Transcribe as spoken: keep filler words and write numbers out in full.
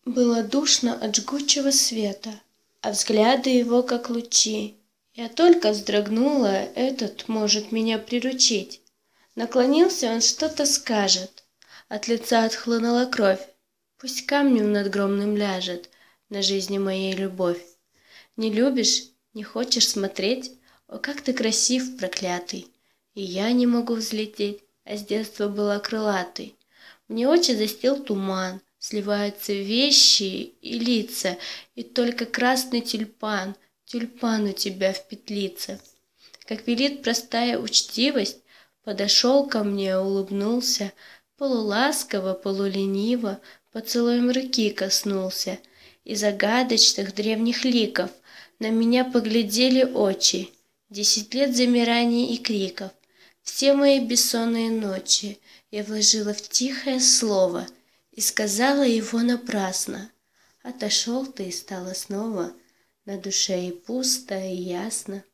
Было душно от жгучего света, а взгляды его как лучи. Я только вздрогнула, этот может меня приручить. Наклонился он, что-то скажет. От лица отхлынула кровь. Пусть камнем надгромным ляжет на жизни моей любовь. Не любишь, не хочешь смотреть? О, как ты красив, проклятый! И я не могу взлететь, а с детства была крылатой. Мне очи застил туман, сливаются вещи и лица, и только красный тюльпан, тюльпан у тебя в петлице. Как велит простая учтивость, подошел ко мне, улыбнулся, полуласково, полулениво, поцелуем руки коснулся, и загадочных древних ликов на меня поглядели очи. Десять лет замираний и криков, все мои бессонные ночи я вложила в тихое слово и сказала его напрасно. Отошел ты, и стало снова на душе и пусто, и ясно.